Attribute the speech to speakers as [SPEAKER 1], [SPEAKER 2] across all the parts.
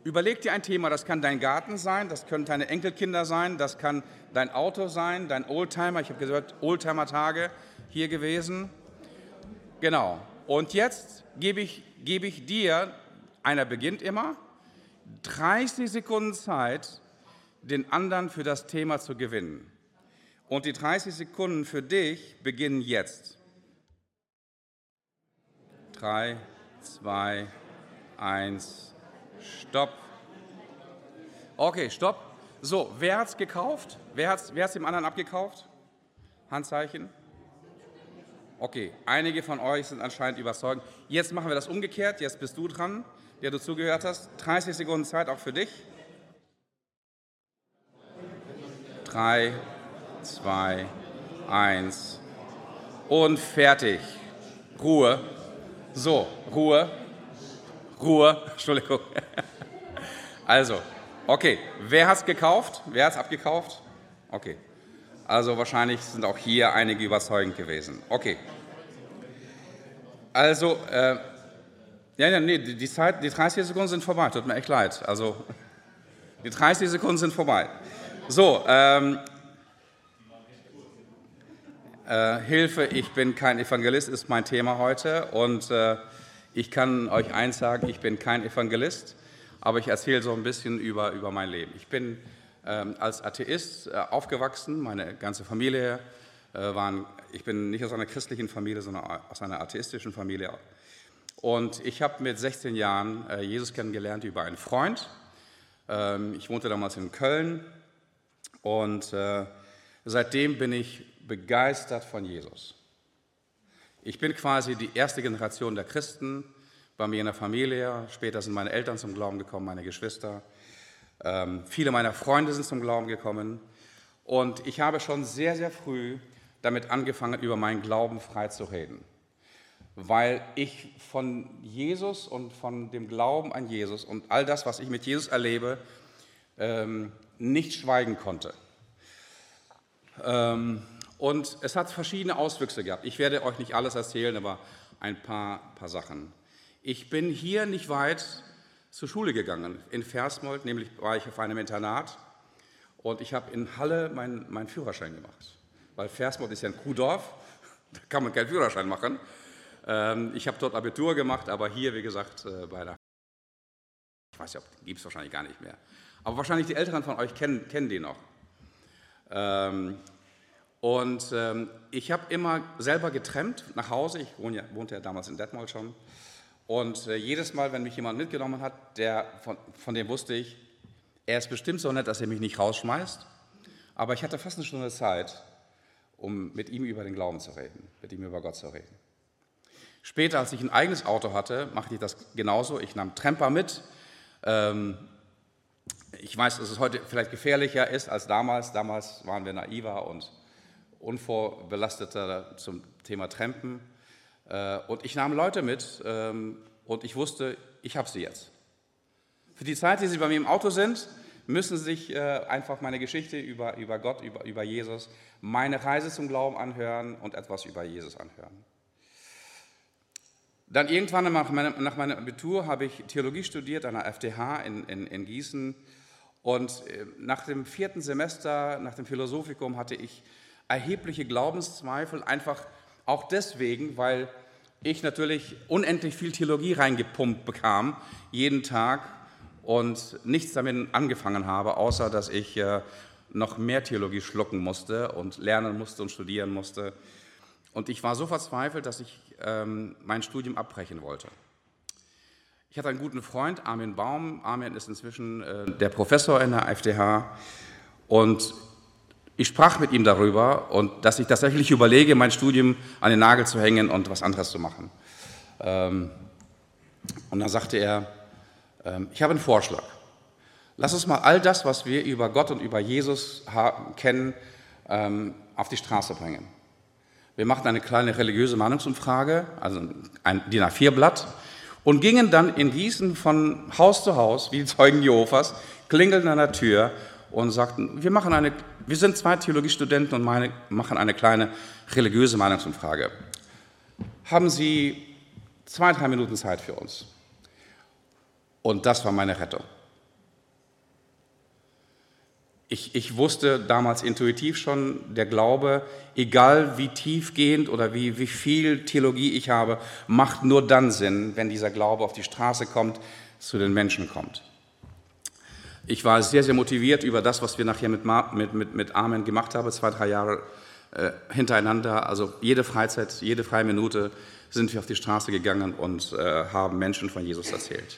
[SPEAKER 1] Überleg dir ein Thema, das kann dein Garten sein, das können deine Enkelkinder sein, das kann dein Auto sein, dein Oldtimer. Ich habe gehört, Oldtimer-Tage hier gewesen. Genau. Und jetzt gebe ich dir, einer beginnt immer, 30 Sekunden Zeit, den anderen für das Thema zu gewinnen. Und die 30 Sekunden für dich beginnen jetzt. 3, 2, 1, Stopp. Okay, stopp. So, wer hat's gekauft? Wer hat's dem anderen abgekauft? Handzeichen. Okay, einige von euch sind anscheinend überzeugend. Jetzt machen wir das umgekehrt. Jetzt bist du dran, der du zugehört hast. 30 Sekunden Zeit auch für dich. 3, 2, 1 und fertig. Ruhe. So, Ruhe. Entschuldigung. Also, okay. Wer hat's gekauft? Wer hat's abgekauft? Okay. Also wahrscheinlich sind auch hier einige überzeugend gewesen. Okay. Also, die 30 Sekunden sind vorbei. Tut mir echt leid. Also, die 30 Sekunden sind vorbei. So, Hilfe, ich bin kein Evangelist, ist mein Thema heute. Und ich kann euch eins sagen, ich bin kein Evangelist, aber ich erzähle so ein bisschen über mein Leben. Ich bin als Atheist aufgewachsen, meine ganze Familie ich bin nicht aus einer christlichen Familie, sondern aus einer atheistischen Familie. Und ich habe mit 16 Jahren Jesus kennengelernt über einen Freund. Ich wohnte damals in Köln und seitdem bin ich begeistert von Jesus. Ich bin quasi die erste Generation der Christen bei mir in der Familie. Später sind meine Eltern zum Glauben gekommen, meine Geschwister. Viele meiner Freunde sind zum Glauben gekommen. Und ich habe schon sehr, sehr früh damit angefangen, über meinen Glauben frei zu reden. Weil ich von Jesus und von dem Glauben an Jesus und all das, was ich mit Jesus erlebe, nicht schweigen konnte. Und es hat verschiedene Auswüchse gehabt. Ich werde euch nicht alles erzählen, aber ein paar Sachen. Ich bin hier nicht weit zur Schule gegangen, in Versmold, nämlich war ich auf einem Internat und ich habe in Halle meinen Führerschein gemacht. Weil Versmold ist ja ein Kuhdorf, da kann man keinen Führerschein machen. Ich habe dort Abitur gemacht, aber hier, wie gesagt, bei der... Ich weiß ja, gibt es wahrscheinlich gar nicht mehr. Aber wahrscheinlich die Älteren von euch kennen die noch. Ich habe immer selber getrennt nach Hause. Ich wohnte ja damals in Detmold schon. Und jedes Mal, wenn mich jemand mitgenommen hat, von dem wusste ich, er ist bestimmt so nett, dass er mich nicht rausschmeißt. Aber ich hatte fast eine Stunde Zeit, um mit ihm über den Glauben zu reden, mit ihm über Gott zu reden. Später, als ich ein eigenes Auto hatte, machte ich das genauso. Ich nahm Tremper mit. Ich weiß, dass es heute vielleicht gefährlicher ist als damals. Damals waren wir naiver und unvorbelasteter zum Thema Trampen. Und ich nahm Leute mit und ich wusste, ich habe sie jetzt. Für die Zeit, die sie bei mir im Auto sind, müssen sie sich einfach meine Geschichte über Gott, über Jesus, meine Reise zum Glauben anhören und etwas über Jesus anhören. Dann irgendwann nach meinem Abitur habe ich Theologie studiert an der FTH in Gießen. Und nach dem 4. Semester, nach dem Philosophikum, hatte ich erhebliche Glaubenszweifel, einfach auch deswegen, weil ich natürlich unendlich viel Theologie reingepumpt bekam, jeden Tag, und nichts damit angefangen habe, außer dass ich noch mehr Theologie schlucken musste und lernen musste und studieren musste. Und ich war so verzweifelt, dass ich mein Studium abbrechen wollte. Ich hatte einen guten Freund, Armin Baum. Armin ist inzwischen der Professor in der FTH. Und ich sprach mit ihm darüber, und dass ich tatsächlich überlege, mein Studium an den Nagel zu hängen und was anderes zu machen. Und dann sagte er, ich habe einen Vorschlag. Lass uns mal all das, was wir über Gott und über Jesus kennen, auf die Straße bringen. Wir machten eine kleine religiöse Meinungsumfrage, also ein DIN A4-Blatt, und gingen dann in Gießen von Haus zu Haus, wie die Zeugen Jehovas, klingelten an der Tür und sagten, wir sind 2 Theologiestudenten und machen eine kleine religiöse Meinungsumfrage. Haben Sie 2-3 Minuten Zeit für uns? Und das war meine Rettung. Ich wusste damals intuitiv schon, der Glaube, egal wie tiefgehend oder wie viel Theologie ich habe, macht nur dann Sinn, wenn dieser Glaube auf die Straße kommt, zu den Menschen kommt. Ich war sehr, sehr motiviert über das, was wir nachher mit Amen gemacht haben, 2, 3 Jahre hintereinander. Also jede Freizeit, jede freie Minute sind wir auf die Straße gegangen und haben Menschen von Jesus erzählt.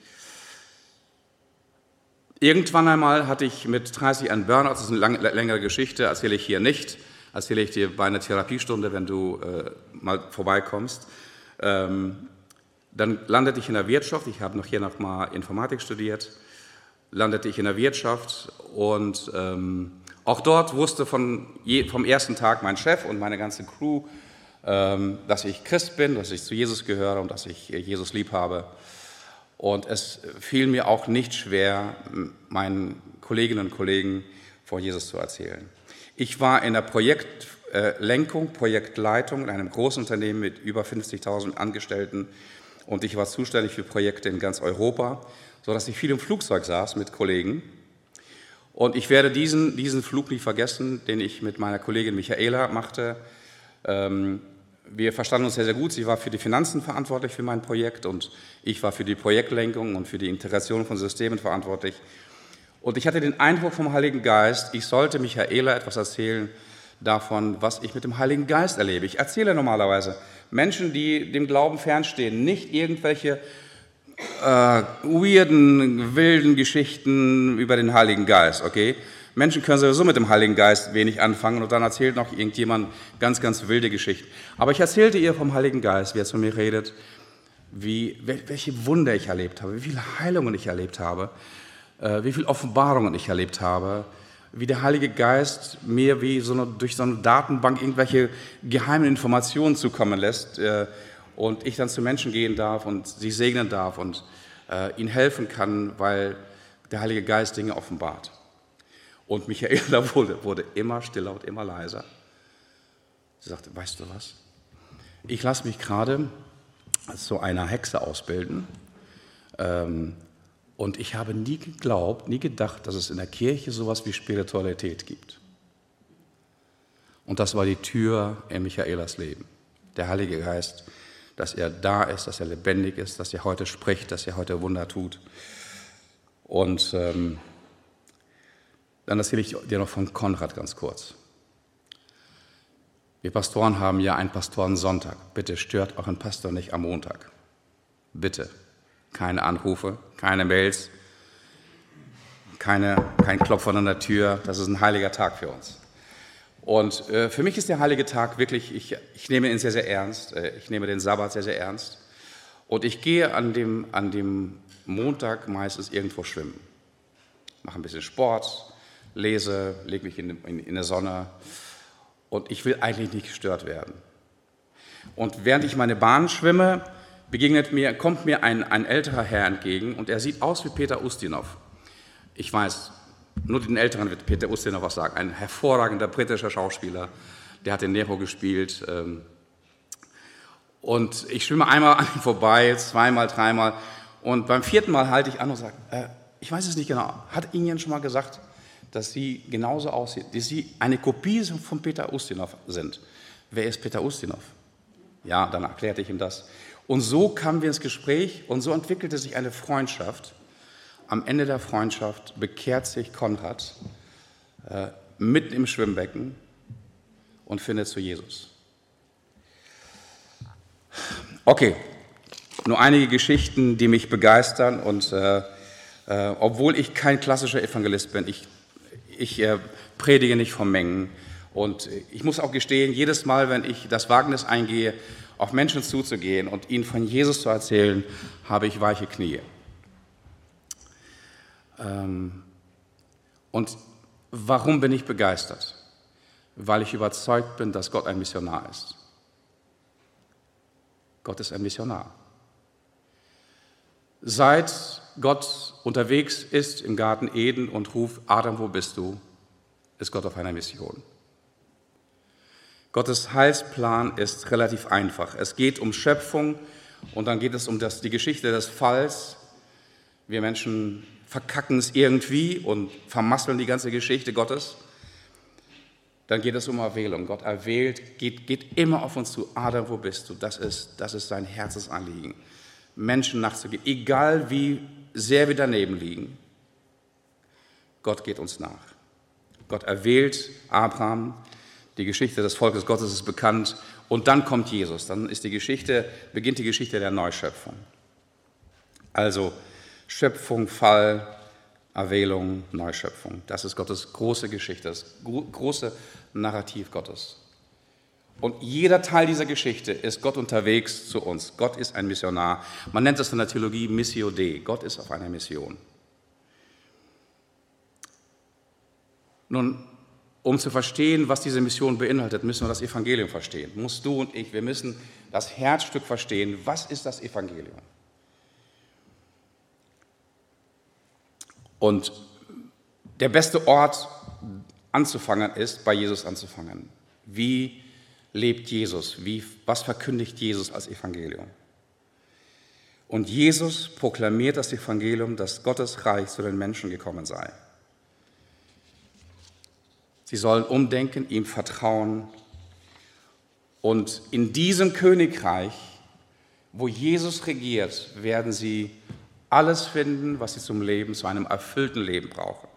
[SPEAKER 1] Irgendwann einmal hatte ich mit 30 einen Burnout, das ist eine längere Geschichte, erzähle ich hier nicht, erzähle ich dir bei einer Therapiestunde, wenn du mal vorbeikommst. Dann landete ich in der Wirtschaft, ich habe hier noch mal Informatik studiert, landete ich in der Wirtschaft und auch dort wusste vom ersten Tag mein Chef und meine ganze Crew, dass ich Christ bin, dass ich zu Jesus gehöre und dass ich Jesus lieb habe. Und es fiel mir auch nicht schwer, meinen Kolleginnen und Kollegen von Jesus zu erzählen. Ich war in der Projektlenkung, Projektleitung in einem großen Unternehmen mit über 50.000 Angestellten und ich war zuständig für Projekte in ganz Europa, sodass ich viel im Flugzeug saß mit Kollegen. Und ich werde diesen Flug nie vergessen, den ich mit meiner Kollegin Michaela machte. Wir verstanden uns sehr, sehr gut. Sie war für die Finanzen verantwortlich für mein Projekt und ich war für die Projektlenkung und für die Integration von Systemen verantwortlich. Und ich hatte den Eindruck vom Heiligen Geist, ich sollte Michaela etwas erzählen davon, was ich mit dem Heiligen Geist erlebe. Ich erzähle normalerweise Menschen, die dem Glauben fernstehen, nicht irgendwelche weirden, wilden Geschichten über den Heiligen Geist, okay? Menschen können sowieso mit dem Heiligen Geist wenig anfangen und dann erzählt noch irgendjemand ganz, ganz wilde Geschichten. Aber ich erzählte ihr vom Heiligen Geist, wie er zu mir redet, welche Wunder ich erlebt habe, wie viele Heilungen ich erlebt habe, wie viele Offenbarungen ich erlebt habe, wie der Heilige Geist mir wie durch so eine Datenbank irgendwelche geheimen Informationen zukommen lässt und ich dann zu Menschen gehen darf und sie segnen darf und ihnen helfen kann, weil der Heilige Geist Dinge offenbart. Und Michaela wurde immer stiller und immer leiser. Sie sagte, weißt du was? Ich lasse mich gerade als so einer Hexe ausbilden. Und ich habe nie geglaubt, nie gedacht, dass es in der Kirche sowas wie Spiritualität gibt. Und das war die Tür in Michaelas Leben. Der Heilige Geist, dass er da ist, dass er lebendig ist, dass er heute spricht, dass er heute Wunder tut. Und dann erzähle ich dir noch von Konrad ganz kurz. Wir Pastoren haben ja einen Pastorensonntag. Bitte stört euren Pastor nicht am Montag. Bitte. Keine Anrufe, keine Mails, kein Klopfen an der Tür. Das ist ein heiliger Tag für uns. Und für mich ist der heilige Tag wirklich, ich nehme ihn sehr, sehr ernst. Ich nehme den Sabbat sehr, sehr ernst. Und ich gehe an dem Montag meistens irgendwo schwimmen. Mache ein bisschen Sport, lese, lege mich in der Sonne und ich will eigentlich nicht gestört werden. Und während ich meine Bahn schwimme, kommt mir ein älterer Herr entgegen und er sieht aus wie Peter Ustinov. Ich weiß, nur den Älteren wird Peter Ustinov was sagen. Ein hervorragender britischer Schauspieler, der hat den Nero gespielt. Und ich schwimme einmal an ihm vorbei, zweimal, dreimal und beim 4. Mal halte ich an und sage, ich weiß es nicht genau, hat Ihnen schon mal gesagt, dass Sie genauso aussehen, dass Sie eine Kopie von Peter Ustinov sind. Wer ist Peter Ustinov? Ja, dann erklärte ich ihm das. Und so kamen wir ins Gespräch und so entwickelte sich eine Freundschaft. Am Ende der Freundschaft bekehrt sich Konrad mitten im Schwimmbecken und findet zu Jesus. Okay, nur einige Geschichten, die mich begeistern und obwohl ich kein klassischer Evangelist bin, ich predige nicht vor Mengen und ich muss auch gestehen, jedes Mal, wenn ich das Wagnis eingehe, auf Menschen zuzugehen und ihnen von Jesus zu erzählen, habe ich weiche Knie. Und warum bin ich begeistert? Weil ich überzeugt bin, dass Gott ein Missionar ist. Gott ist ein Missionar. Seit Gott unterwegs ist im Garten Eden und ruft, Adam, wo bist du? Ist Gott auf einer Mission. Gottes Heilsplan ist relativ einfach. Es geht um Schöpfung und dann geht es um die Geschichte des Falls, Wir Menschen verkacken es irgendwie und vermasseln die ganze Geschichte Gottes. Dann geht es um Erwählung. Gott erwählt, geht immer auf uns zu. Adam, wo bist du? Das ist sein Herzensanliegen. Menschen nachzugehen, egal wie sehr wir daneben liegen. Gott geht uns nach. Gott erwählt Abraham. Die Geschichte des Volkes Gottes ist bekannt. Und dann kommt Jesus. Dann beginnt die Geschichte der Neuschöpfung. Also Schöpfung, Fall, Erwählung, Neuschöpfung. Das ist Gottes große Geschichte, das große Narrativ Gottes. Und jeder Teil dieser Geschichte ist Gott unterwegs zu uns. Gott ist ein Missionar. Man nennt es in der Theologie Missio Dei. Gott ist auf einer Mission. Nun, um zu verstehen, was diese Mission beinhaltet, müssen wir das Evangelium verstehen. Musst du und ich, wir müssen das Herzstück verstehen. Was ist das Evangelium? Und der beste Ort anzufangen ist, bei Jesus anzufangen. Wie lebt Jesus? Was verkündigt Jesus als Evangelium? Und Jesus proklamiert das Evangelium, dass Gottes Reich zu den Menschen gekommen sei. Sie sollen umdenken, ihm vertrauen. Und in diesem Königreich, wo Jesus regiert, werden sie alles finden, was sie zum Leben, zu einem erfüllten Leben brauchen.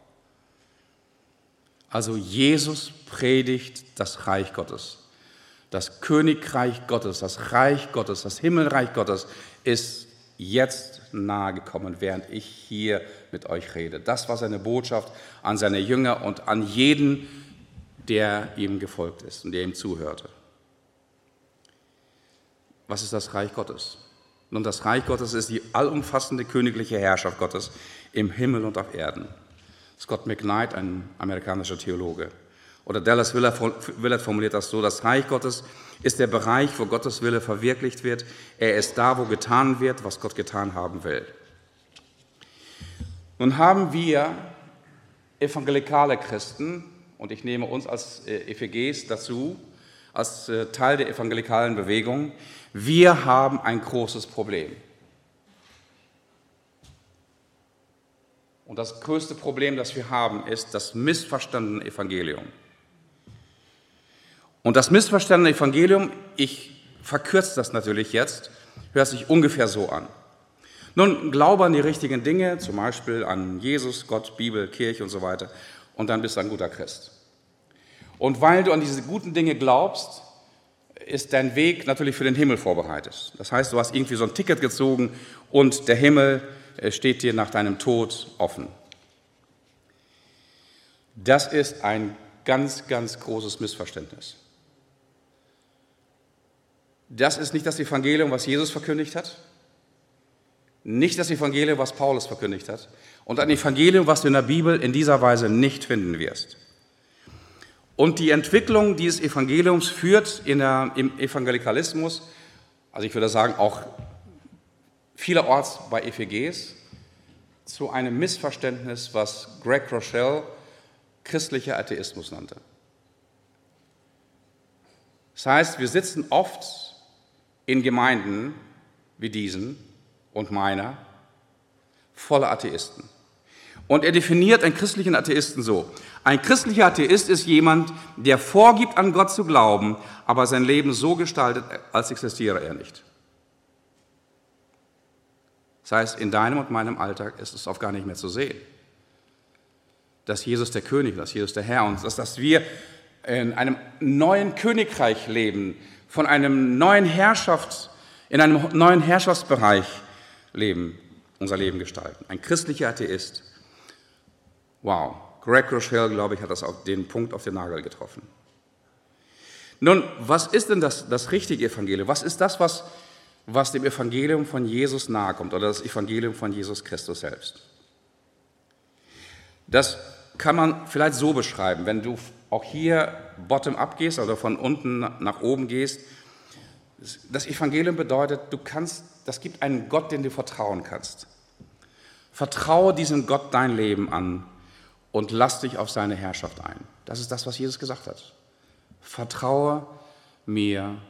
[SPEAKER 1] Also Jesus predigt das Reich Gottes. Das Königreich Gottes, das Reich Gottes, das Himmelreich Gottes ist jetzt nahe gekommen, während ich hier mit euch rede. Das war seine Botschaft an seine Jünger und an jeden, der ihm gefolgt ist und der ihm zuhörte. Was ist das Reich Gottes? Nun, das Reich Gottes ist die allumfassende königliche Herrschaft Gottes im Himmel und auf Erden. Scott McKnight, ein amerikanischer Theologe. Oder Dallas Willard formuliert das so: Das Reich Gottes ist der Bereich, wo Gottes Wille verwirklicht wird. Er ist da, wo getan wird, was Gott getan haben will. Nun haben wir evangelikale Christen, und ich nehme uns als EFGs dazu, als Teil der evangelikalen Bewegung, wir haben ein großes Problem. Und das größte Problem, das wir haben, ist das missverstandene Evangelium. Und das missverstandene Evangelium, ich verkürze das natürlich jetzt, hört sich ungefähr so an. Nun, glaube an die richtigen Dinge, zum Beispiel an Jesus, Gott, Bibel, Kirche und so weiter, und dann bist du ein guter Christ. Und weil du an diese guten Dinge glaubst, ist dein Weg natürlich für den Himmel vorbereitet. Das heißt, du hast irgendwie so ein Ticket gezogen und der Himmel steht dir nach deinem Tod offen. Das ist ein ganz, ganz großes Missverständnis. Das ist nicht das Evangelium, was Jesus verkündigt hat, nicht das Evangelium, was Paulus verkündigt hat, und ein Evangelium, was du in der Bibel in dieser Weise nicht finden wirst. Und die Entwicklung dieses Evangeliums führt im Evangelikalismus, also ich würde sagen auch vielerorts bei EFGs, zu einem Missverständnis, was Greg Rochelle christlicher Atheismus nannte. Das heißt, wir sitzen oft in Gemeinden wie diesen und meiner voller Atheisten. Und er definiert einen christlichen Atheisten so: Ein christlicher Atheist ist jemand, der vorgibt, an Gott zu glauben, aber sein Leben so gestaltet, als existiere er nicht. Das heißt, in deinem und meinem Alltag ist es oft gar nicht mehr zu sehen, dass Jesus der König, dass Jesus der Herr und dass wir in einem neuen Königreich leben, in einem neuen Herrschaftsbereich leben, unser Leben gestalten. Ein christlicher Atheist. Wow, Greg Rochelle, glaube ich, hat das auf den Punkt auf den Nagel getroffen. Nun, was ist denn das richtige Evangelium? Was ist das, was dem Evangelium von Jesus nahekommt oder das Evangelium von Jesus Christus selbst? Das kann man vielleicht so beschreiben, wenn du auch hier bottom-up gehst oder von unten nach oben gehst. Das Evangelium bedeutet, das gibt einen Gott, den du vertrauen kannst. Vertraue diesem Gott dein Leben an und lass dich auf seine Herrschaft ein. Das ist das, was Jesus gesagt hat. Vertraue mir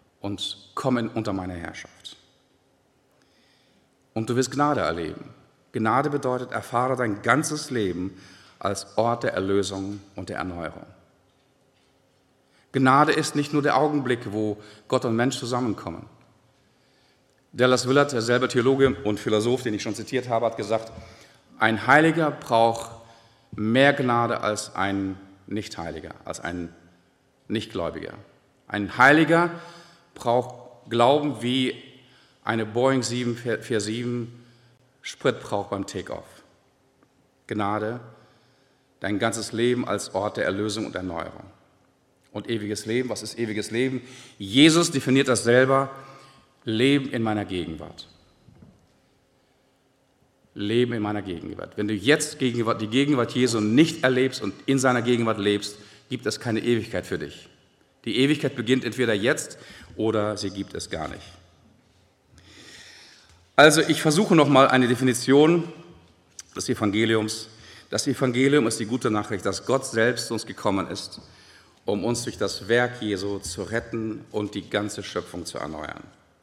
[SPEAKER 1] und komm unter meine Herrschaft. Und du wirst Gnade erleben. Gnade bedeutet, erfahre dein ganzes Leben als Ort der Erlösung und der Erneuerung. Gnade ist nicht nur der Augenblick, wo Gott und Mensch zusammenkommen. Dallas Willard, derselbe Theologe und Philosoph, den ich schon zitiert habe, hat gesagt, ein Heiliger braucht mehr Gnade als ein Nichtheiliger, als ein Nichtgläubiger. Ein Heiliger braucht Glauben wie eine Boeing 747 Sprit braucht beim Takeoff. Gnade, dein ganzes Leben als Ort der Erlösung und Erneuerung. Und ewiges Leben, was ist ewiges Leben? Jesus definiert das selber, Leben in meiner Gegenwart. Leben in meiner Gegenwart. Wenn du jetzt die Gegenwart Jesu nicht erlebst und in seiner Gegenwart lebst, gibt es keine Ewigkeit für dich. Die Ewigkeit beginnt entweder jetzt oder sie gibt es gar nicht. Also ich versuche nochmal eine Definition des Evangeliums. Das Evangelium ist die gute Nachricht, dass Gott selbst zu uns gekommen ist, um uns durch das Werk Jesu zu retten und die ganze Schöpfung zu erneuern.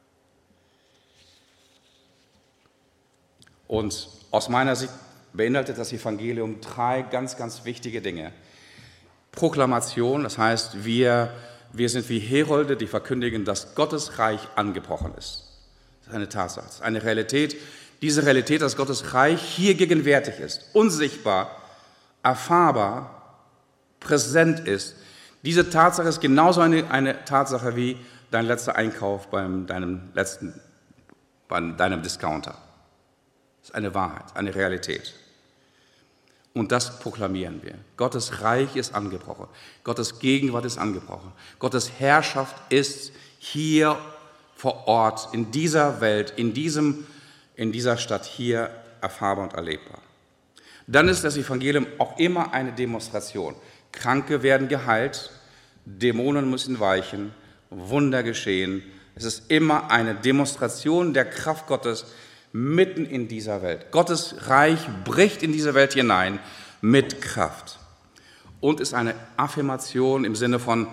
[SPEAKER 1] Und aus meiner Sicht beinhaltet das Evangelium 3 ganz, ganz wichtige Dinge. Proklamation, das heißt, wir sind wie Herolde, die verkündigen, dass Gottes Reich angebrochen ist. Das ist eine Tatsache, das ist eine Realität. Diese Realität, dass Gottes Reich hier gegenwärtig ist, unsichtbar, erfahrbar, präsent ist. Diese Tatsache ist genauso eine Tatsache wie dein letzter Einkauf bei deinem Discounter. Das ist eine Wahrheit, eine Realität. Und das proklamieren wir. Gottes Reich ist angebrochen. Gottes Gegenwart ist angebrochen. Gottes Herrschaft ist hier vor Ort, in dieser Welt, in dieser Stadt hier erfahrbar und erlebbar. Dann ist das Evangelium auch immer eine Demonstration. Kranke werden geheilt, Dämonen müssen weichen, Wunder geschehen. Es ist immer eine Demonstration der Kraft Gottes mitten in dieser Welt. Gottes Reich bricht in diese Welt hinein mit Kraft und ist eine Affirmation im Sinne von,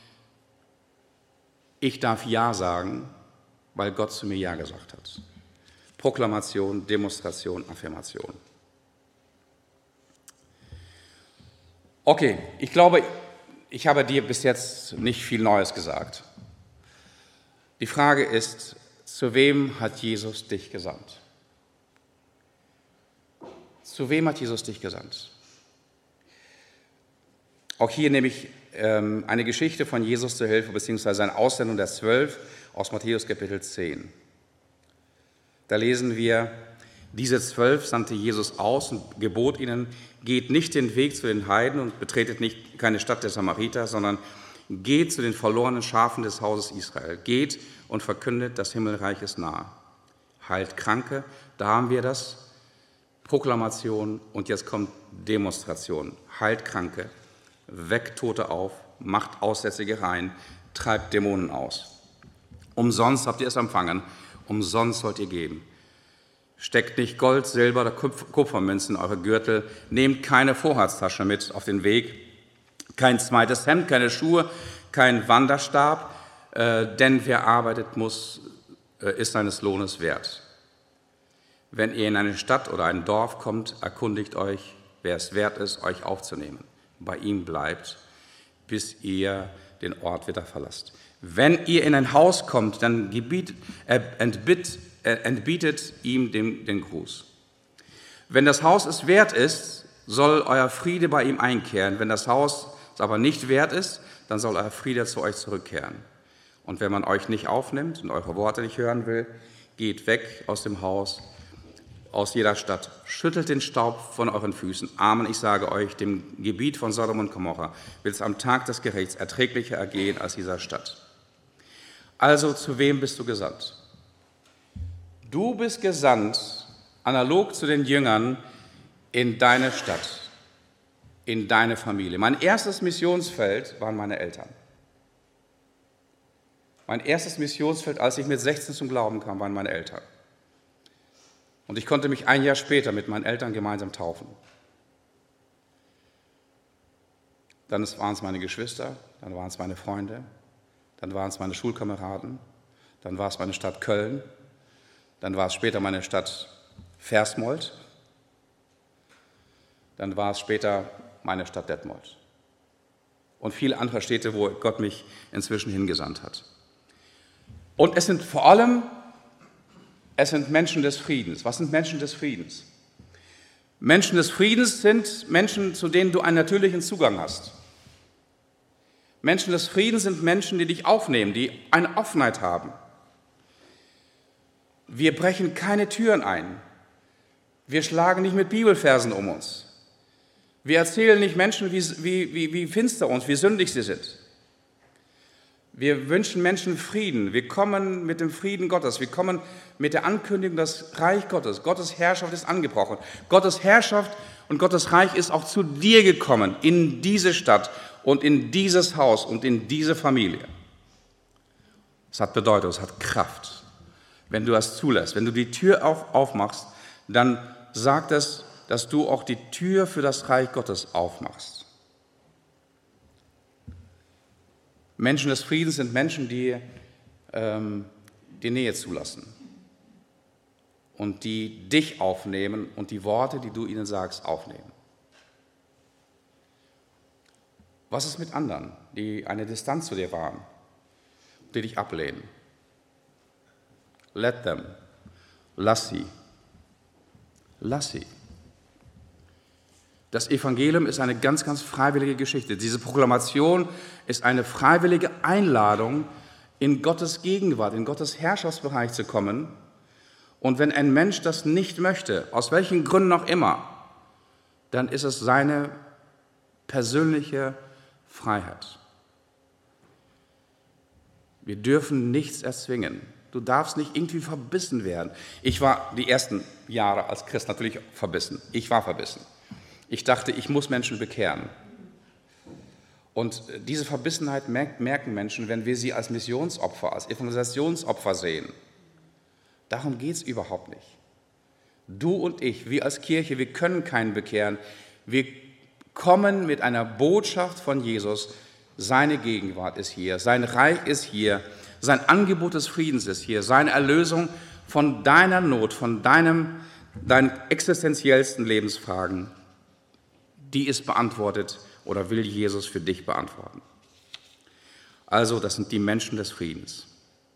[SPEAKER 1] ich darf Ja sagen, weil Gott zu mir Ja gesagt hat. Proklamation, Demonstration, Affirmation. Okay, ich glaube, ich habe dir bis jetzt nicht viel Neues gesagt. Die Frage ist, zu wem hat Jesus dich gesandt? Zu wem hat Jesus dich gesandt? Auch hier nehme ich eine Geschichte von Jesus zur Hilfe, beziehungsweise eine Aussendung der 12 aus Matthäus Kapitel 10. Da lesen wir, diese 12 sandte Jesus aus und gebot ihnen, geht nicht den Weg zu den Heiden und betretet keine Stadt der Samariter, sondern geht zu den verlorenen Schafen des Hauses Israel. Geht und verkündet, das Himmelreich ist nahe. Heilt Kranke, da haben wir das. Proklamation und jetzt kommt Demonstration. Heilt Kranke, weckt Tote auf, macht Aussätzige rein, treibt Dämonen aus. Umsonst habt ihr es empfangen, umsonst sollt ihr geben. Steckt nicht Gold, Silber oder Kupfermünzen in eure Gürtel, nehmt keine Vorratstasche mit auf den Weg, kein zweites Hemd, keine Schuhe, kein Wanderstab, denn wer arbeitet ist seines Lohnes wert. Wenn ihr in eine Stadt oder ein Dorf kommt, erkundigt euch, wer es wert ist, euch aufzunehmen. Bei ihm bleibt, bis ihr den Ort wieder verlasst. Wenn ihr in ein Haus kommt, dann entbietet ihm den Gruß. Wenn das Haus es wert ist, soll euer Friede bei ihm einkehren. Wenn das Haus es aber nicht wert ist, dann soll euer Friede zu euch zurückkehren. Und wenn man euch nicht aufnimmt und eure Worte nicht hören will, geht weg aus dem Haus, aus jeder Stadt, schüttelt den Staub von euren Füßen. Amen, ich sage euch, dem Gebiet von Sodom und Gomorra wird es am Tag des Gerichts erträglicher ergehen als dieser Stadt. Also, zu wem bist du gesandt? Du bist gesandt, analog zu den Jüngern, in deine Stadt, in deine Familie. Mein erstes Missionsfeld waren meine Eltern. Mein erstes Missionsfeld, als ich mit 16 zum Glauben kam, waren meine Eltern. Und ich konnte mich ein Jahr später mit meinen Eltern gemeinsam taufen. Dann waren es meine Geschwister, dann waren es meine Freunde, dann waren es meine Schulkameraden, dann war es meine Stadt Köln, dann war es später meine Stadt Versmold, dann war es später meine Stadt Detmold. Und viele andere Städte, wo Gott mich inzwischen hingesandt hat. Und es sind vor allem, Menschen des Friedens. Was sind Menschen des Friedens? Menschen des Friedens sind Menschen, zu denen du einen natürlichen Zugang hast. Menschen des Friedens sind Menschen, die dich aufnehmen, die eine Offenheit haben. Wir brechen keine Türen ein. Wir schlagen nicht mit Bibelversen um uns. Wir erzählen nicht Menschen, wie finster uns, wie sündig sie sind. Wir wünschen Menschen Frieden. Wir kommen mit dem Frieden Gottes. Wir kommen mit der Ankündigung, das Reich Gottes. Gottes Herrschaft ist angebrochen. Gottes Herrschaft und Gottes Reich ist auch zu dir gekommen, in diese Stadt und in dieses Haus und in diese Familie. Es hat Bedeutung, es hat Kraft. Wenn du das zulässt, wenn du die Tür aufmachst, dann sagt es, dass du auch die Tür für das Reich Gottes aufmachst. Menschen des Friedens sind Menschen, die die Nähe zulassen und die dich aufnehmen und die Worte, die du ihnen sagst, aufnehmen. Was ist mit anderen, die eine Distanz zu dir wahren, die dich ablehnen? Let them. Lass sie. Lass sie. Das Evangelium ist eine ganz, ganz freiwillige Geschichte. Diese Proklamation ist eine freiwillige Einladung, in Gottes Gegenwart, in Gottes Herrschaftsbereich zu kommen. Und wenn ein Mensch das nicht möchte, aus welchen Gründen auch immer, dann ist es seine persönliche Freiheit. Wir dürfen nichts erzwingen. Du darfst nicht irgendwie verbissen werden. Ich war die ersten Jahre als Christ natürlich verbissen. Ich war verbissen. Ich dachte, ich muss Menschen bekehren. Und diese Verbissenheit merken Menschen, wenn wir sie als Missionsopfer, als Evangelisationsopfer sehen. Darum geht es überhaupt nicht. Du und ich, wir als Kirche, wir können keinen bekehren. Wir kommen mit einer Botschaft von Jesus. Seine Gegenwart ist hier, sein Reich ist hier, sein Angebot des Friedens ist hier, seine Erlösung von deiner Not, von deinen existenziellsten Lebensfragen. Die ist beantwortet oder will Jesus für dich beantworten. Also, das sind die Menschen des Friedens.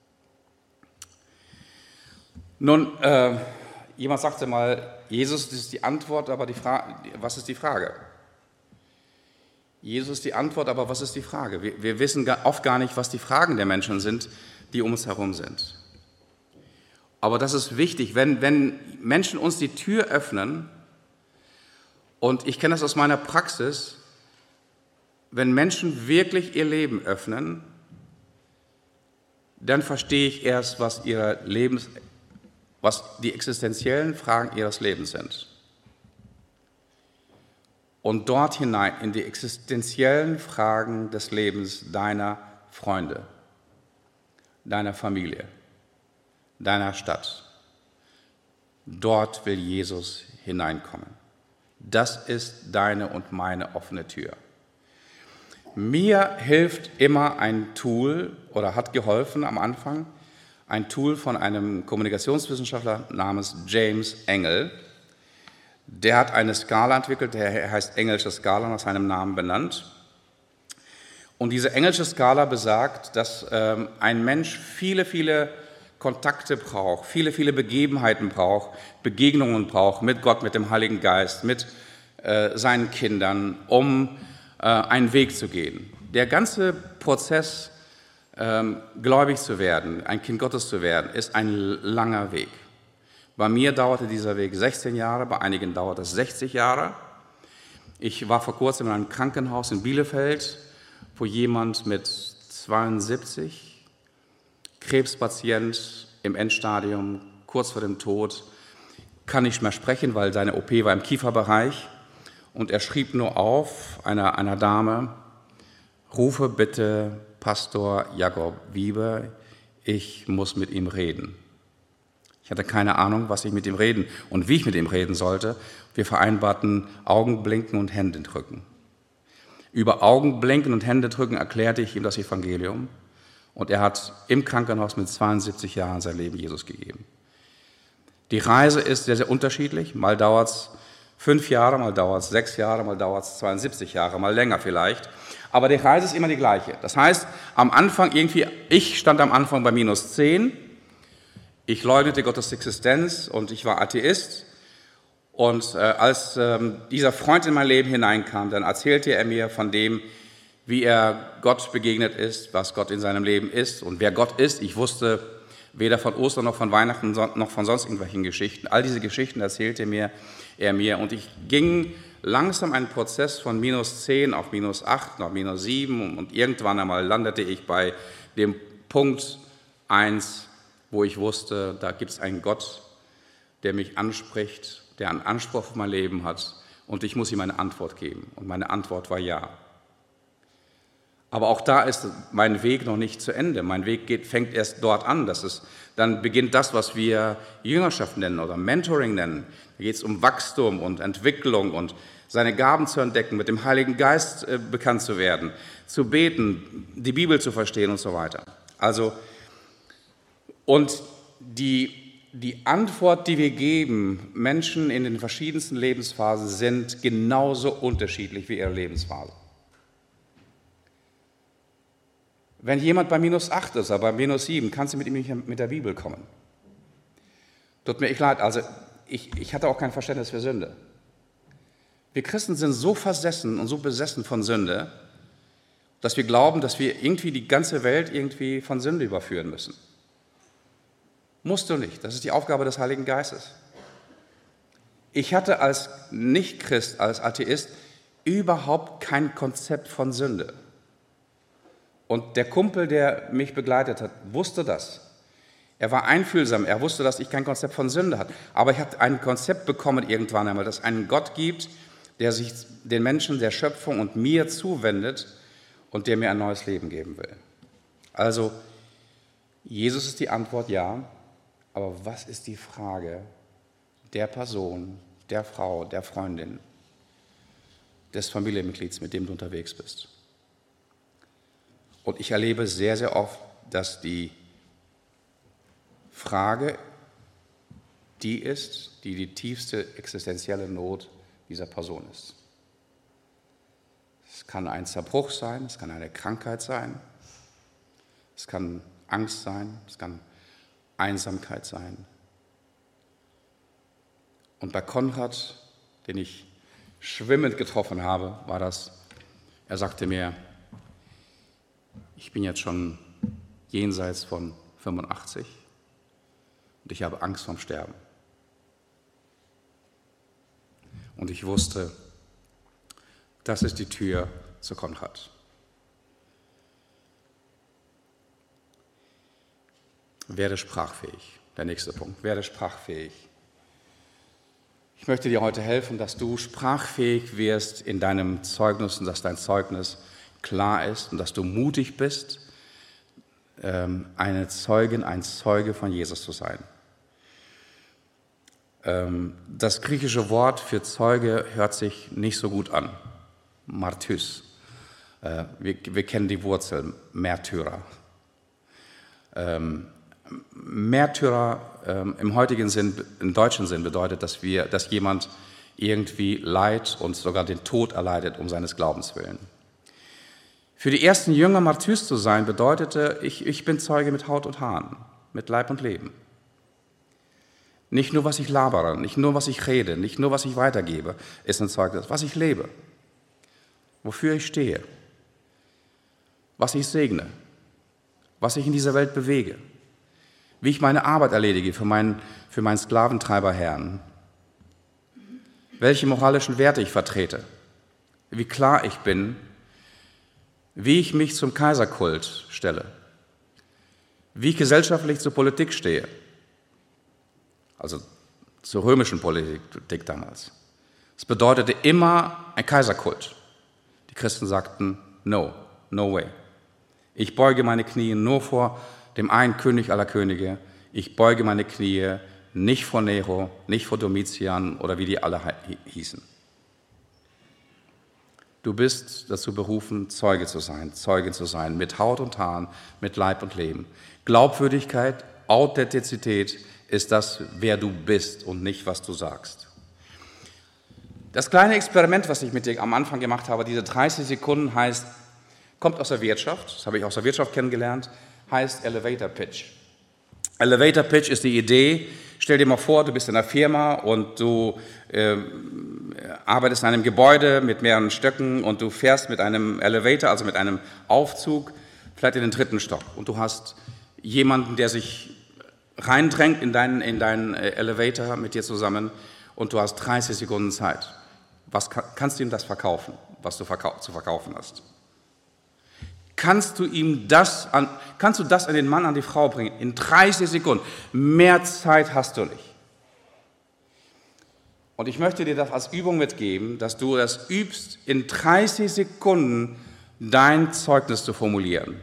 [SPEAKER 1] Nun, jemand sagte mal, Jesus ist die Antwort, aber was ist die Frage? Jesus ist die Antwort, aber was ist die Frage? Wir wissen oft gar nicht, was die Fragen der Menschen sind, die um uns herum sind. Aber das ist wichtig, wenn Menschen uns die Tür öffnen. Und ich kenne das aus meiner Praxis, wenn Menschen wirklich ihr Leben öffnen, dann verstehe ich erst, was die existenziellen Fragen ihres Lebens sind. Und dort hinein in die existenziellen Fragen des Lebens deiner Freunde, deiner Familie, deiner Stadt. Dort will Jesus hineinkommen. Das ist deine und meine offene Tür. Mir hilft immer ein Tool oder hat geholfen am Anfang, ein Tool von einem Kommunikationswissenschaftler namens James Engel. Der hat eine Skala entwickelt, der heißt Engelsche Skala, nach seinem Namen benannt. Und diese Engelsche Skala besagt, dass ein Mensch viele, viele Kontakte braucht, viele, viele Begebenheiten braucht, Begegnungen braucht mit Gott, mit dem Heiligen Geist, mit seinen Kindern, um einen Weg zu gehen. Der ganze Prozess, gläubig zu werden, ein Kind Gottes zu werden, ist ein langer Weg. Bei mir dauerte dieser Weg 16 Jahre, bei einigen dauert es 60 Jahre. Ich war vor kurzem in einem Krankenhaus in Bielefeld, wo jemand mit 72, Krebspatient im Endstadium, kurz vor dem Tod, kann nicht mehr sprechen, weil seine OP war im Kieferbereich. Und er schrieb nur auf einer Dame, rufe bitte Pastor Jakob Wiebe, ich muss mit ihm reden. Ich hatte keine Ahnung, was ich mit ihm reden und wie ich mit ihm reden sollte. Wir vereinbarten Augenblinken und Händedrücken. Über Augenblinken und Händedrücken erklärte ich ihm das Evangelium. Und er hat im Krankenhaus mit 72 Jahren sein Leben Jesus gegeben. Die Reise ist sehr, sehr unterschiedlich. Mal dauert es 5 Jahre, mal dauert es 6 Jahre, mal dauert es 72 Jahre, mal länger vielleicht. Aber die Reise ist immer die gleiche. Das heißt, am Anfang ich stand am Anfang bei -10, ich leugnete Gottes Existenz und ich war Atheist. Und als dieser Freund in mein Leben hineinkam, dann erzählte er mir von dem, wie er Gott begegnet ist, was Gott in seinem Leben ist und wer Gott ist. Ich wusste weder von Ostern noch von Weihnachten noch von sonst irgendwelchen Geschichten. All diese Geschichten erzählte er mir und ich ging langsam einen Prozess von -10 auf -8, auf -7 und irgendwann einmal landete ich bei dem Punkt 1, wo ich wusste, da gibt es einen Gott, der mich anspricht, der einen Anspruch auf mein Leben hat und ich muss ihm eine Antwort geben. Und meine Antwort war ja. Aber auch da ist mein Weg noch nicht zu Ende. Mein Weg fängt erst dort an. Dann beginnt das, was wir Jüngerschaft nennen oder Mentoring nennen. Da geht es um Wachstum und Entwicklung und seine Gaben zu entdecken, mit dem Heiligen Geist bekannt zu werden, zu beten, die Bibel zu verstehen und so weiter. Und die Antwort, die wir geben, Menschen in den verschiedensten Lebensphasen, sind genauso unterschiedlich wie ihre Lebensphase. Wenn jemand bei -8 ist, aber bei -7, kannst du mit ihm nicht mit der Bibel kommen. Tut mir echt leid, also ich hatte auch kein Verständnis für Sünde. Wir Christen sind so versessen und so besessen von Sünde, dass wir glauben, dass wir irgendwie die ganze Welt irgendwie von Sünde überführen müssen. Musst du nicht, das ist die Aufgabe des Heiligen Geistes. Ich hatte als Nicht-Christ, als Atheist, überhaupt kein Konzept von Sünde. Und der Kumpel, der mich begleitet hat, wusste das. Er war einfühlsam, er wusste, dass ich kein Konzept von Sünde hatte. Aber ich habe ein Konzept bekommen irgendwann einmal, dass es einen Gott gibt, der sich den Menschen, der Schöpfung und mir zuwendet und der mir ein neues Leben geben will. Also, Jesus ist die Antwort, ja. Aber was ist die Frage der Person, der Frau, der Freundin, des Familienmitglieds, mit dem du unterwegs bist? Und ich erlebe sehr, sehr oft, dass die Frage die ist, die die tiefste existenzielle Not dieser Person ist. Es kann ein Zerbruch sein, es kann eine Krankheit sein, es kann Angst sein, es kann Einsamkeit sein. Und bei Konrad, den ich schwimmend getroffen habe, war das, er sagte mir, ich bin jetzt schon jenseits von 85 und ich habe Angst vorm Sterben. Und ich wusste, das ist die Tür zu Konrad. Werde sprachfähig. Der nächste Punkt. Werde sprachfähig. Ich möchte dir heute helfen, dass du sprachfähig wirst in deinem Zeugnis und dass dein Zeugnis klar ist und dass du mutig bist, eine Zeugin, ein Zeuge von Jesus zu sein. Das griechische Wort für Zeuge hört sich nicht so gut an. Martys. Wir kennen die Wurzel, Märtyrer. Märtyrer im heutigen Sinn, im deutschen Sinn bedeutet, dass jemand irgendwie Leid und sogar den Tod erleidet um seines Glaubens willen. Für die ersten Jünger Martys zu sein, bedeutete, ich bin Zeuge mit Haut und Haaren, mit Leib und Leben. Nicht nur, was ich labere, nicht nur, was ich rede, nicht nur, was ich weitergebe, ist ein Zeugnis, was ich lebe, wofür ich stehe, was ich segne, was ich in dieser Welt bewege, wie ich meine Arbeit erledige für meinen Sklaventreiberherrn, welche moralischen Werte ich vertrete, wie klar ich bin, wie ich mich zum Kaiserkult stelle, wie ich gesellschaftlich zur Politik stehe, also zur römischen Politik damals. Es bedeutete immer ein Kaiserkult. Die Christen sagten, no way. Ich beuge meine Knie nur vor dem einen König aller Könige. Ich beuge meine Knie nicht vor Nero, nicht vor Domitian oder wie die alle hießen. Du bist dazu berufen, Zeuge zu sein, Zeugin zu sein, mit Haut und Haaren, mit Leib und Leben. Glaubwürdigkeit, Authentizität ist das, wer du bist und nicht, was du sagst. Das kleine Experiment, was ich mit dir am Anfang gemacht habe, diese 30 Sekunden kommt aus der Wirtschaft, das habe ich aus der Wirtschaft kennengelernt, heißt Elevator Pitch. Elevator Pitch ist die Idee, stell dir mal vor, du bist in einer Firma und du arbeitest in einem Gebäude mit mehreren Stöcken und du fährst mit einem Elevator, also mit einem Aufzug, vielleicht in den 3. Stock. Und du hast jemanden, der sich reindrängt in deinen Elevator mit dir zusammen und du hast 30 Sekunden Zeit. Kannst du ihm das verkaufen, was du zu verkaufen hast? Kannst du das an den Mann, an die Frau bringen? In 30 Sekunden. Mehr Zeit hast du nicht. Und ich möchte dir das als Übung mitgeben, dass du das übst, in 30 Sekunden dein Zeugnis zu formulieren.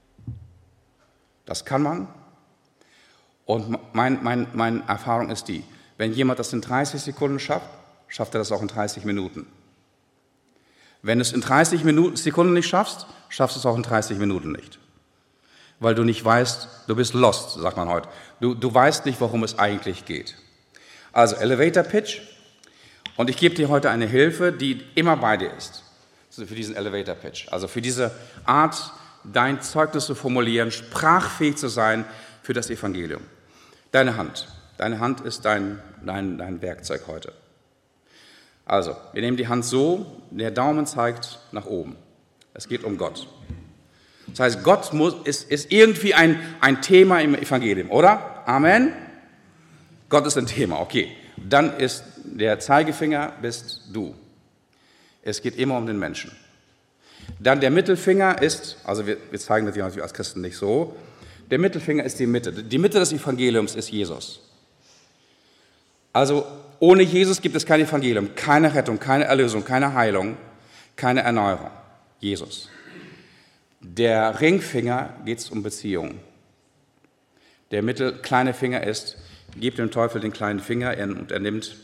[SPEAKER 1] Das kann man. Und meine Erfahrung ist die, wenn jemand das in 30 Sekunden schafft, schafft er das auch in 30 Minuten. Wenn du es in 30 Sekunden nicht schaffst, schaffst du es auch in 30 Minuten nicht. Weil du nicht weißt, du bist lost, sagt man heute. Du weißt nicht, worum es eigentlich geht. Also Elevator Pitch. Und ich gebe dir heute eine Hilfe, die immer bei dir ist, für diesen Elevator Pitch. Also für diese Art, dein Zeugnis zu formulieren, sprachfähig zu sein für das Evangelium. Deine Hand ist dein Werkzeug heute. Also, wir nehmen die Hand so, der Daumen zeigt nach oben. Es geht um Gott. Das heißt, Gott ist irgendwie ein Thema im Evangelium, oder? Amen? Gott ist ein Thema, okay. Dann ist der Zeigefinger bist du. Es geht immer um den Menschen. Dann der Mittelfinger ist, also wir zeigen das ja natürlich als Christen nicht so, der Mittelfinger ist die Mitte. Die Mitte des Evangeliums ist Jesus. Also ohne Jesus gibt es kein Evangelium, keine Rettung, keine Erlösung, keine Heilung, keine Erneuerung. Jesus. Der Ringfinger geht es um Beziehung. Der kleine Finger ist, gib dem Teufel den kleinen Finger und er nimmt.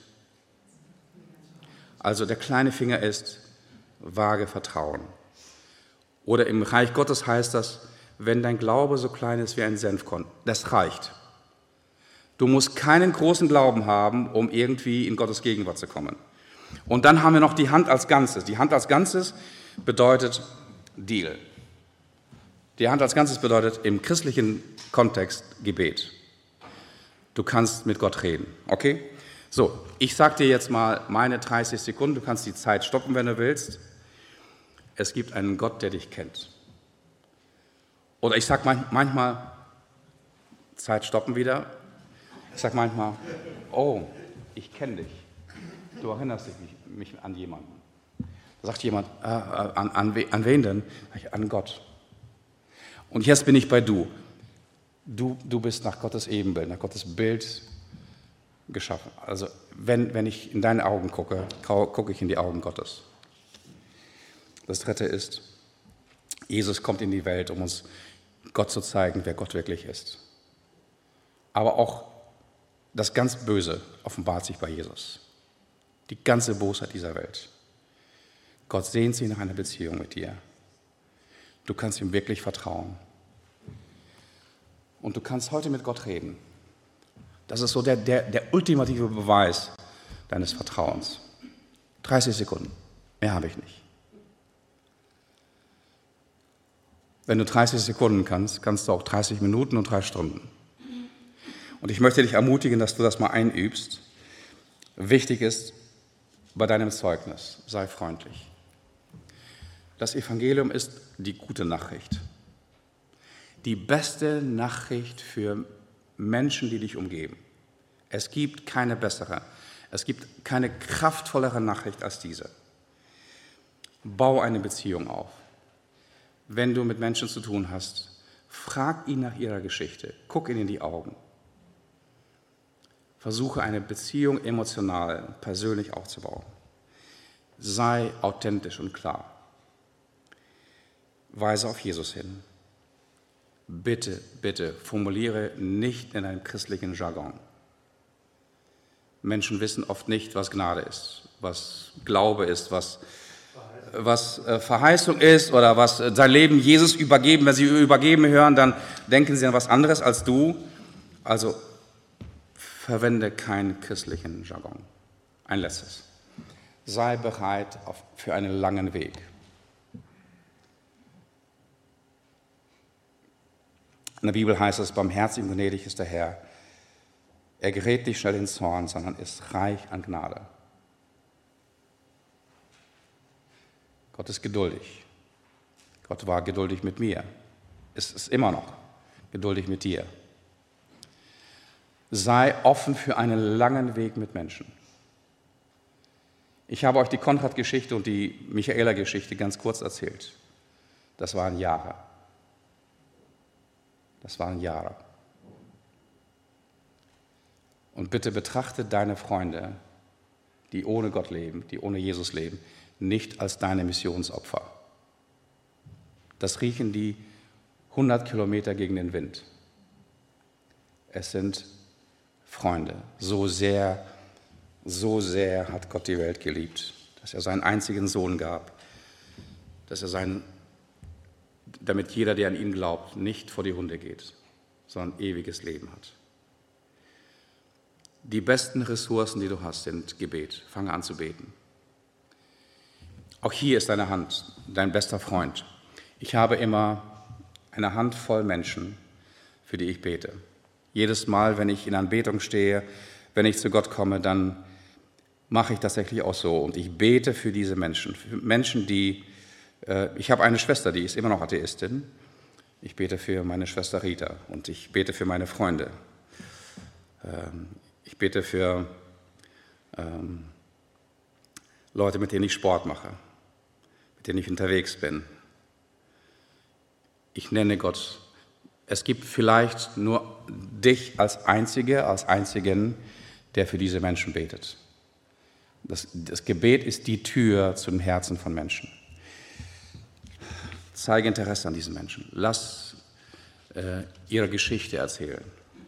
[SPEAKER 1] Also der kleine Finger ist vage Vertrauen. Oder im Reich Gottes heißt das, wenn dein Glaube so klein ist wie ein Senfkorn, das reicht. Du musst keinen großen Glauben haben, um irgendwie in Gottes Gegenwart zu kommen. Und dann haben wir noch die Hand als Ganzes. Die Hand als Ganzes bedeutet Deal. Die Hand als Ganzes bedeutet im christlichen Kontext Gebet. Du kannst mit Gott reden, okay? So, ich sage dir jetzt mal meine 30 Sekunden. Du kannst die Zeit stoppen, wenn du willst. Es gibt einen Gott, der dich kennt. Oder ich sage manchmal, Zeit stoppen wieder. Ich sage manchmal, oh, ich kenne dich. Du erinnerst mich an jemanden. Da sagt jemand, an wen denn? An Gott. Und jetzt bin ich bei du. Du bist nach Gottes Ebenbild, nach Gottes Bild geschaffen. Also wenn ich in deine Augen gucke, gucke ich in die Augen Gottes. Das Dritte ist, Jesus kommt in die Welt, um uns Gott zu zeigen, wer Gott wirklich ist. Aber auch das ganz Böse offenbart sich bei Jesus. Die ganze Bosheit dieser Welt. Gott sehnt sich nach einer Beziehung mit dir. Du kannst ihm wirklich vertrauen. Und du kannst heute mit Gott reden. Das ist so der ultimative Beweis deines Vertrauens. 30 Sekunden, mehr habe ich nicht. Wenn du 30 Sekunden kannst, kannst du auch 30 Minuten und 3 Stunden. Und ich möchte dich ermutigen, dass du das mal einübst. Wichtig ist bei deinem Zeugnis, sei freundlich. Das Evangelium ist die gute Nachricht. Die beste Nachricht für Menschen, die dich umgeben. Es gibt keine bessere, es gibt keine kraftvollere Nachricht als diese. Bau eine Beziehung auf. Wenn du mit Menschen zu tun hast, frag ihn nach ihrer Geschichte, guck ihnen in die Augen. Versuche eine Beziehung emotional, persönlich aufzubauen. Sei authentisch und klar. Weise auf Jesus hin. Bitte, bitte, formuliere nicht in einem christlichen Jargon. Menschen wissen oft nicht, was Gnade ist, was Glaube ist, was Verheißung ist oder was sein Leben Jesus übergeben. Wenn sie übergeben hören, dann denken sie an was anderes als du. Also verwende keinen christlichen Jargon. Ein letztes. sei bereit für einen langen Weg. In der Bibel heißt es, barmherzig und gnädig ist der Herr. Er gerät nicht schnell in Zorn, sondern ist reich an Gnade. Gott ist geduldig. Gott war geduldig mit mir. Ist immer noch geduldig mit dir. Sei offen für einen langen Weg mit Menschen. Ich habe euch die Konrad-Geschichte und die Michaela-Geschichte ganz kurz erzählt. Das waren Jahre. Das waren Jahre. Und bitte betrachte deine Freunde, die ohne Gott leben, die ohne Jesus leben, nicht als deine Missionsopfer. Das riechen die 100 Kilometer gegen den Wind. Es sind Freunde. So sehr hat Gott die Welt geliebt, dass er seinen einzigen Sohn gab, damit jeder, der an ihn glaubt, nicht vor die Hunde geht, sondern ewiges Leben hat. Die besten Ressourcen, die du hast, sind Gebet. Fange an zu beten. Auch hier ist deine Hand, dein bester Freund. Ich habe immer eine Handvoll Menschen, für die ich bete. Jedes Mal, wenn ich in Anbetung stehe, wenn ich zu Gott komme, dann mache ich tatsächlich auch so. Und ich bete für diese Menschen. Für Menschen, ich habe eine Schwester, die ist immer noch Atheistin. Ich bete für meine Schwester Rita und ich bete für meine Freunde. Ich bete für Leute, mit denen ich Sport mache, mit denen ich unterwegs bin. Ich nenne Gott. Es gibt vielleicht nur dich als Einzigen, der für diese Menschen betet. Das Gebet ist die Tür zum Herzen von Menschen. Zeige Interesse an diesen Menschen. Lass ihre Geschichte erzählen.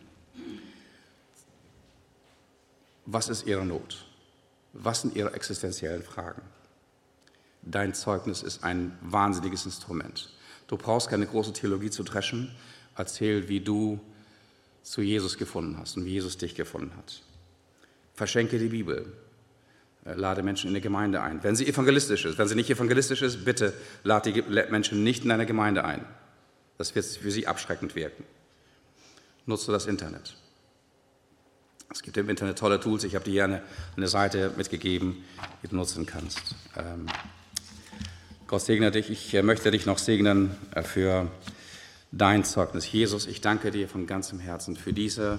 [SPEAKER 1] Was ist ihre Not? Was sind ihre existenziellen Fragen? Dein Zeugnis ist ein wahnsinniges Instrument. Du brauchst keine große Theologie zu dreschen. Erzähl, wie du zu Jesus gefunden hast und wie Jesus dich gefunden hat. Verschenke die Bibel. Lade Menschen in eine Gemeinde ein. Wenn sie evangelistisch ist, wenn sie nicht evangelistisch ist, bitte lade die Menschen nicht in eine Gemeinde ein. Das wird für sie abschreckend wirken. Nutze das Internet. Es gibt im Internet tolle Tools. Ich habe dir hier eine Seite mitgegeben, die du nutzen kannst. Gott segne dich. Ich möchte dich noch segnen für dein Zeugnis. Jesus, ich danke dir von ganzem Herzen für diese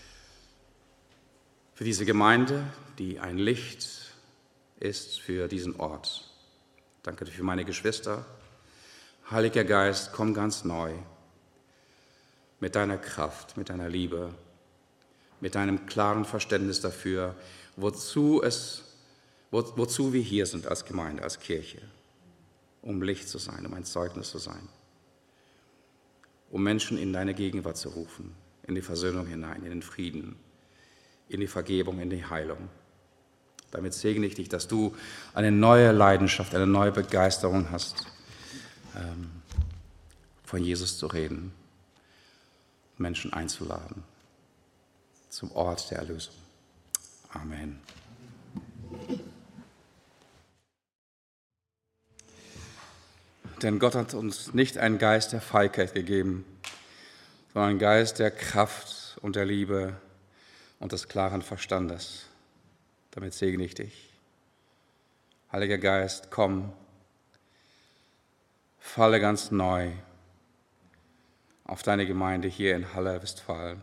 [SPEAKER 1] Gemeinde, die ein Licht ist für diesen Ort. Danke dir für meine Geschwister. Heiliger Geist, komm ganz neu mit deiner Kraft, mit deiner Liebe, mit deinem klaren Verständnis dafür, wozu wir hier sind als Gemeinde, als Kirche, um Licht zu sein, um ein Zeugnis zu sein, um Menschen in deine Gegenwart zu rufen, in die Versöhnung hinein, in den Frieden, in die Vergebung, in die Heilung. Damit segne ich dich, dass du eine neue Leidenschaft, eine neue Begeisterung hast, von Jesus zu reden, Menschen einzuladen zum Ort der Erlösung. Amen. Denn Gott hat uns nicht einen Geist der Feigheit gegeben, sondern einen Geist der Kraft und der Liebe und des klaren Verstandes. Damit segne ich dich. Heiliger Geist, komm, falle ganz neu auf deine Gemeinde hier in Halle, Westfalen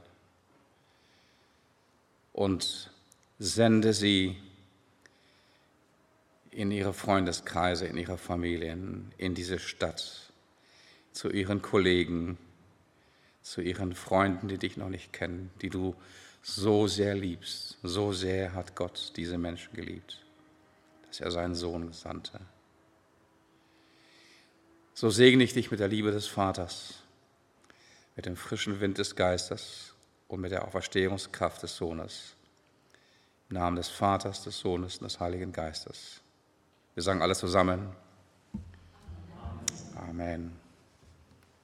[SPEAKER 1] und sende sie in ihre Freundeskreise, in ihre Familien, in diese Stadt, zu ihren Kollegen, zu ihren Freunden, die dich noch nicht kennen, die du so sehr liebst. So sehr hat Gott diese Menschen geliebt, dass er seinen Sohn sandte. So segne ich dich mit der Liebe des Vaters, mit dem frischen Wind des Geistes und mit der Auferstehungskraft des Sohnes. Im Namen des Vaters, des Sohnes und des Heiligen Geistes. Wir sagen alle zusammen. Amen.